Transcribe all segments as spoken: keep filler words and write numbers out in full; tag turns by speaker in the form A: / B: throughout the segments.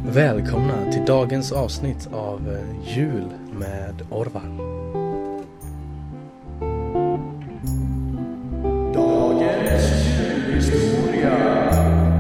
A: Välkomna till dagens avsnitt av Jul med Orvar.
B: Dagens julhistoria.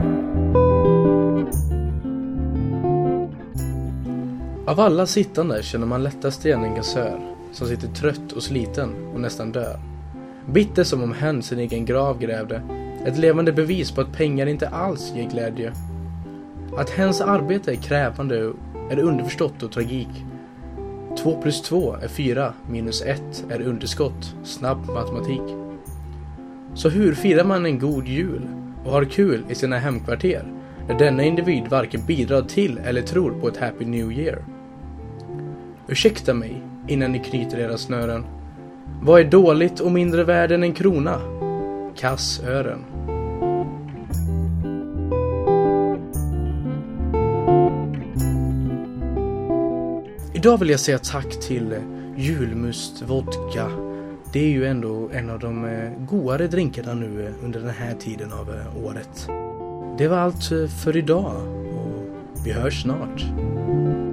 A: Av alla sittande känner man lättast igen en gassör som sitter trött och sliten och nästan dör. Bitter som om hen sin egen grav grävde. Ett levande bevis på att pengar inte alls ger glädje. Att hens arbete är krävande är underförstått och tragik. Två plus två är fyra, minus ett är underskott, snabb matematik. Så hur firar man en god jul och har kul i sina hemkvarter när denna individ varken bidrar till eller tror på ett Happy New Year? Ursäkta mig innan ni knyter era snören. Vad är dåligt och mindre värd än en krona? Kassören. Idag vill jag säga tack till julmust vodka. Det är ju ändå en av de godare drinkarna nu under den här tiden av året. Det var allt för idag och vi hörs snart.